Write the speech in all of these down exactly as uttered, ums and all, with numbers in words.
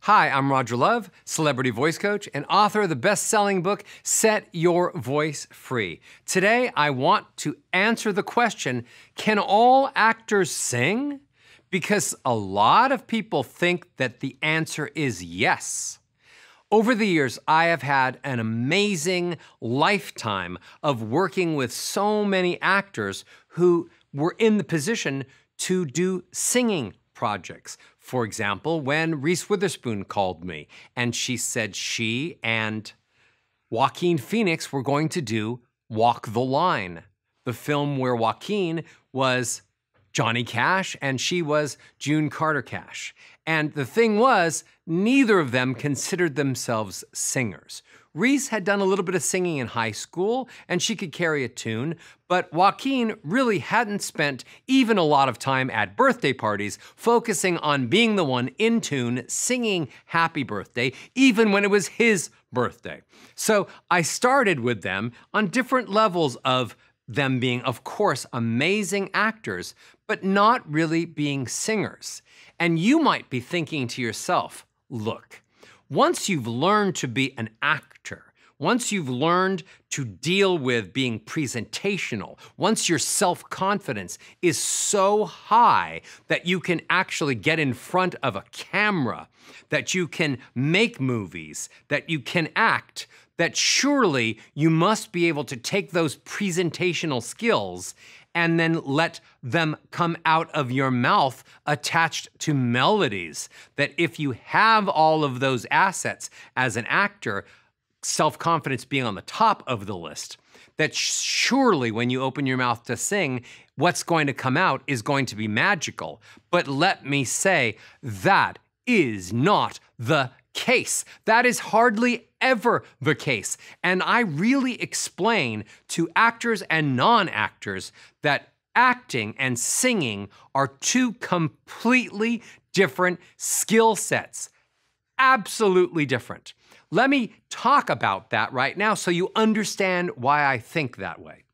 Hi, I'm Roger Love, celebrity voice coach and author of the best-selling book, Set Your Voice Free. Today, I want to answer the question, can all actors sing? Because a lot of people think that the answer is yes. Over the years, I have had an amazing lifetime of working with so many actors who were in the position to do singing projects. For example, when Reese Witherspoon called me and she said she and Joaquin Phoenix were going to do Walk the Line, the film where Joaquin was Johnny Cash and she was June Carter Cash. And the thing was, neither of them considered themselves singers. Reese had done a little bit of singing in high school and she could carry a tune, but Joaquin really hadn't spent even a lot of time at birthday parties focusing on being the one in tune singing happy birthday, even when it was his birthday. So I started with them on different levels of them being, of course, amazing actors, but not really being singers. And you might be thinking to yourself, look, once you've learned to be an actor, once you've learned to deal with being presentational, once your self-confidence is so high that you can actually get in front of a camera, that you can make movies, that you can act, that surely you must be able to take those presentational skills and then let them come out of your mouth attached to melodies. That if you have all of those assets as an actor, self-confidence being on the top of the list, that surely when you open your mouth to sing, what's going to come out is going to be magical. But let me say, that is not the case. That is hardly ever the case. And I really explain to actors and non-actors that acting and singing are two completely different skill sets. Absolutely different. Let me talk about that right now so you understand why I think that way.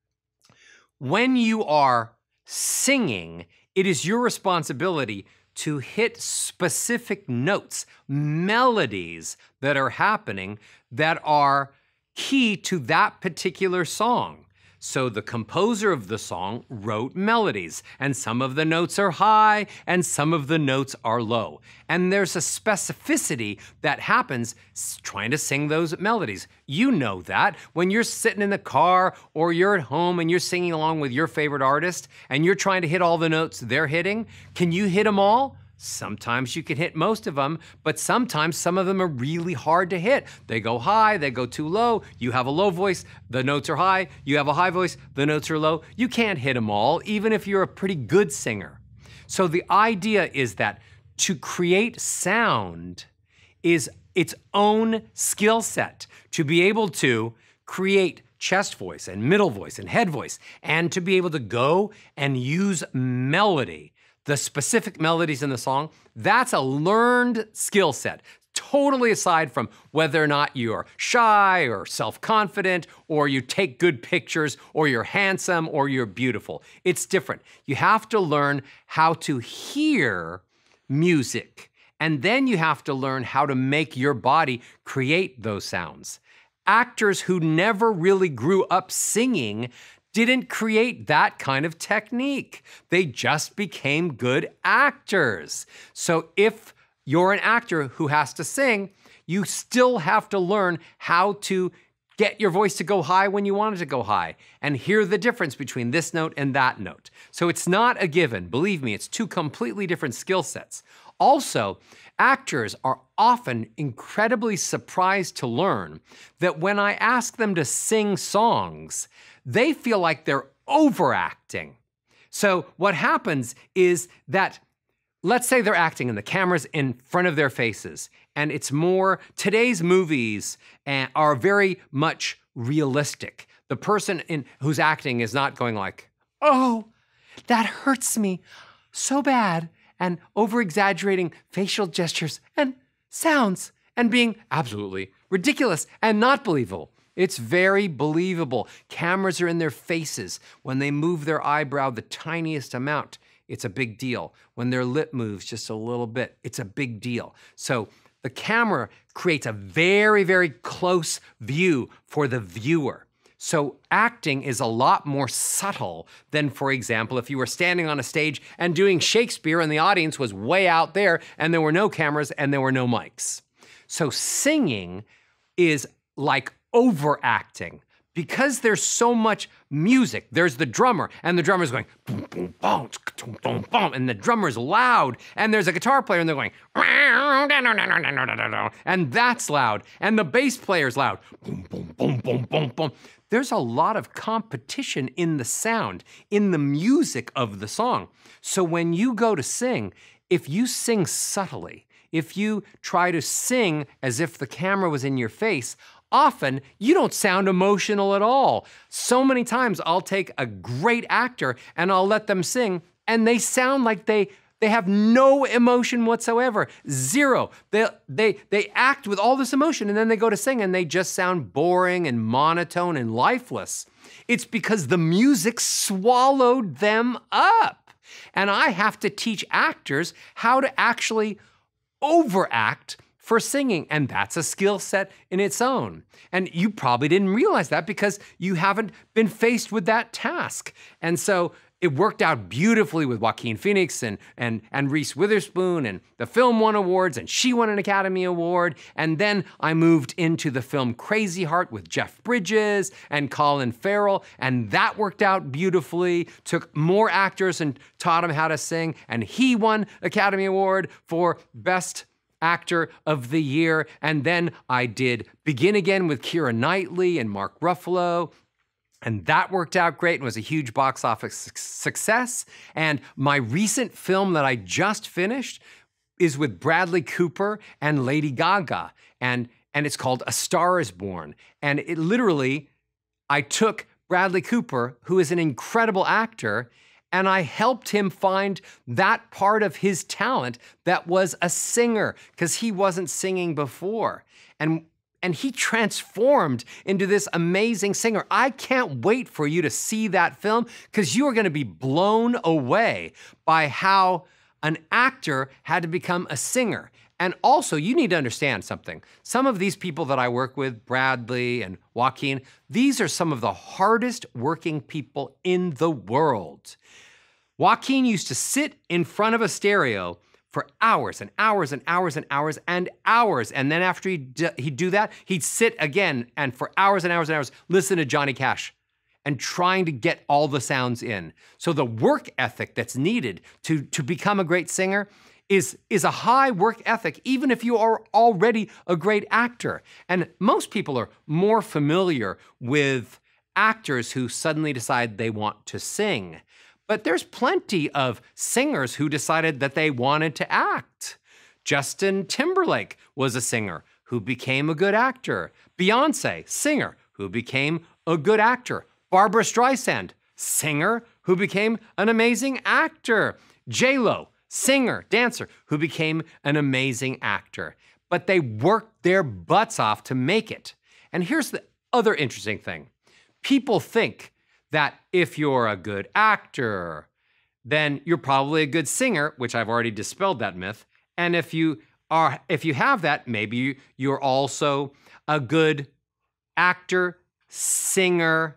When you are singing, it is your responsibility to hit specific notes, melodies that are happening that are key to that particular song. So the composer of the song wrote melodies, and some of the notes are high and some of the notes are low. And there's a specificity that happens trying to sing those melodies. You know that when you're sitting in the car or you're at home and you're singing along with your favorite artist and you're trying to hit all the notes they're hitting. Can you hit them all? Sometimes you can hit most of them, but sometimes some of them are really hard to hit. They go high, they go too low. You have a low voice, the notes are high. You have a high voice, the notes are low. You can't hit them all, even if you're a pretty good singer. So the idea is that to create sound is its own skill set. To be able to create chest voice and middle voice and head voice, and to be able to go and use melody, the specific melodies in the song, that's a learned skill set, totally aside from whether or not you're shy or self-confident or you take good pictures or you're handsome or you're beautiful. It's different. You have to learn how to hear music, and then you have to learn how to make your body create those sounds. Actors who never really grew up singing didn't create that kind of technique. They just became good actors. So if you're an actor who has to sing, you still have to learn how to get your voice to go high when you want it to go high and hear the difference between this note and that note. So it's not a given. Believe me, it's two completely different skill sets. Also, actors are often incredibly surprised to learn that when I ask them to sing songs, they feel like they're overacting. So what happens is that, let's say they're acting and the camera's in front of their faces, and it's more, today's movies are very much realistic. The person in, who's acting is not going like, oh, that hurts me so bad, and over-exaggerating facial gestures and sounds and being absolutely ridiculous and not believable. It's very believable. Cameras are in their faces. When they move their eyebrow the tiniest amount, it's a big deal. When their lip moves just a little bit, it's a big deal. So the camera creates a very, very close view for the viewer. So acting is a lot more subtle than, for example, if you were standing on a stage and doing Shakespeare and the audience was way out there and there were no cameras and there were no mics. So singing is like overacting. Because there's so much music, there's the drummer, and the drummer's going boom, boom, boom, boom, boom, boom, and the drummer's loud, and there's a guitar player, and they're going, and that's loud, and the bass player's loud, boom, boom, boom, boom, boom, boom. There's a lot of competition in the sound, in the music of the song. So when you go to sing, if you sing subtly, if you try to sing as if the camera was in your face, often you don't sound emotional at all. So many times I'll take a great actor and I'll let them sing and they sound like they they have no emotion whatsoever. Zero. They, they, they act with all this emotion and then they go to sing and they just sound boring and monotone and lifeless. It's because the music swallowed them up. And I have to teach actors how to actually overact for singing, and that's a skill set in its own. And you probably didn't realize that because you haven't been faced with that task. And so it worked out beautifully with Joaquin Phoenix and, and, and Reese Witherspoon, and the film won awards, and she won an Academy Award. And then I moved into the film Crazy Heart with Jeff Bridges and Colin Farrell, and that worked out beautifully. Took more actors and taught them how to sing, and he won Academy Award for Best Actor of the Year. And then I did Begin Again with Keira Knightley and Mark Ruffalo, and that worked out great and was a huge box office success. And my recent film that I just finished is with Bradley Cooper and Lady Gaga, and, and it's called A Star is Born. And it literally, I took Bradley Cooper, who is an incredible actor, and I helped him find that part of his talent that was a singer, because he wasn't singing before. And, and he transformed into this amazing singer. I can't wait for you to see that film, because you are gonna be blown away by how an actor had to become a singer. And also, you need to understand something. Some of these people that I work with, Bradley and Joaquin, these are some of the hardest working people in the world. Joaquin used to sit in front of a stereo for hours and hours and hours and hours and hours. And then after he'd, d- he'd do that, he'd sit again and for hours and hours and hours, listen to Johnny Cash and trying to get all the sounds in. So the work ethic that's needed to, to become a great singer is, is a high work ethic, even if you are already a great actor. And most people are more familiar with actors who suddenly decide they want to sing. But there's plenty of singers who decided that they wanted to act. Justin Timberlake was a singer who became a good actor. Beyoncé, singer, who became a good actor. Barbra Streisand, singer, who became an amazing actor. J Lo, singer, dancer, who became an amazing actor. But they worked their butts off to make it. And here's the other interesting thing. People think that if you're a good actor, then you're probably a good singer, which I've already dispelled that myth. And if you are, if you have that, maybe you're also a good actor, singer,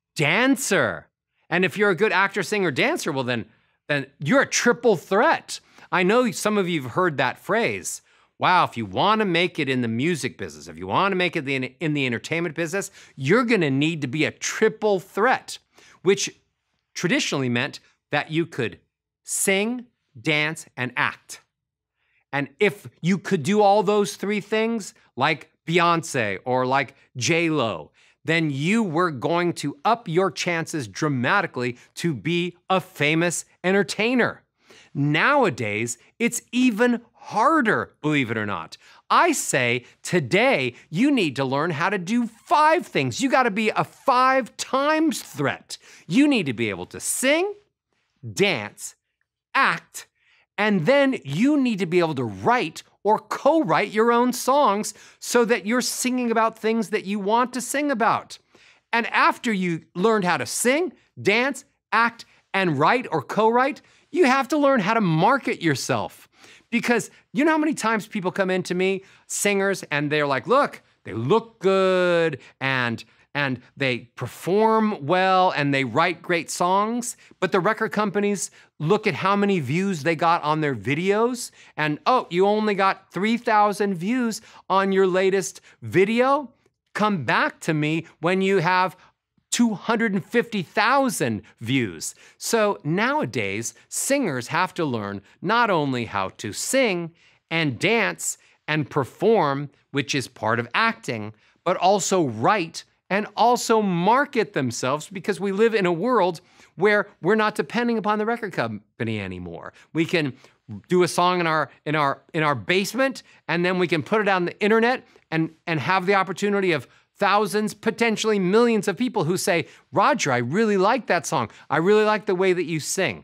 dancer. And if you're a good actor, singer, dancer, well then, then you're a triple threat. I know some of you have heard that phrase. Wow, if you want to make it in the music business, if you want to make it in, in the entertainment business, you're going to need to be a triple threat, which traditionally meant that you could sing, dance, and act. And if you could do all those three things, like Beyoncé or like J Lo, then you were going to up your chances dramatically to be a famous entertainer. Nowadays, it's even harder, believe it or not. I say today you need to learn how to do five things. You got to be a five times threat. You need to be able to sing, dance, act, and then you need to be able to write or co-write your own songs so that you're singing about things that you want to sing about. And after you learned how to sing, dance, act, and write or co-write, you have to learn how to market yourself. Because you know how many times people come into me, singers, and they're like, look, they look good, and and they perform well, and they write great songs, but the record companies look at how many views they got on their videos, and oh, you only got three thousand views on your latest video? Come back to me when you have two hundred fifty thousand views. So nowadays, singers have to learn not only how to sing and dance and perform, which is part of acting, but also write and also market themselves, because we live in a world where we're not depending upon the record company anymore. We can do a song in our in our in our basement, and then we can put it on the internet and and have the opportunity of thousands, potentially millions of people who say, Roger, I really like that song. I really like the way that you sing.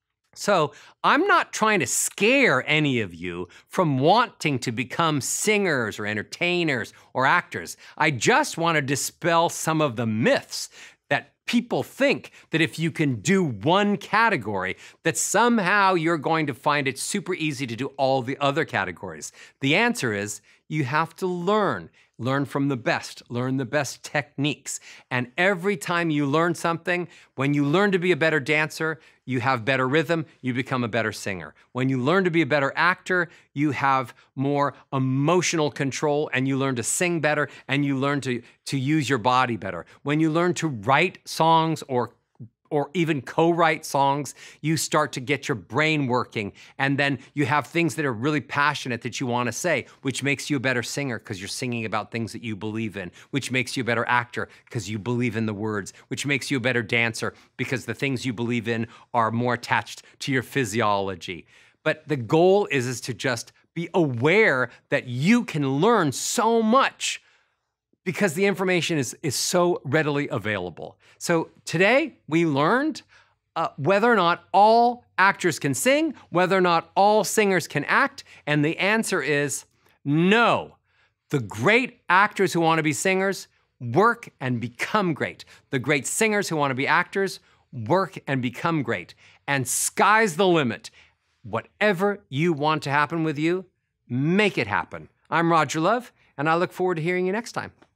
So I'm not trying to scare any of you from wanting to become singers or entertainers or actors. I just want to dispel some of the myths that people think that if you can do one category, that somehow you're going to find it super easy to do all the other categories. The answer is you have to learn. Learn from the best, learn the best techniques. And every time you learn something, when you learn to be a better dancer, you have better rhythm, you become a better singer. When you learn to be a better actor, you have more emotional control, and you learn to sing better, and you learn to, to use your body better. When you learn to write songs or or even co-write songs, you start to get your brain working, and then you have things that are really passionate that you want to say, which makes you a better singer because you're singing about things that you believe in, which makes you a better actor because you believe in the words, which makes you a better dancer because the things you believe in are more attached to your physiology. But the goal is, is to just be aware that you can learn so much because the information is, is so readily available. So today we learned uh, whether or not all actors can sing, whether or not all singers can act, and the answer is no. The great actors who want to be singers work and become great. The great singers who want to be actors work and become great. And sky's the limit. Whatever you want to happen with you, make it happen. I'm Roger Love, and I look forward to hearing you next time.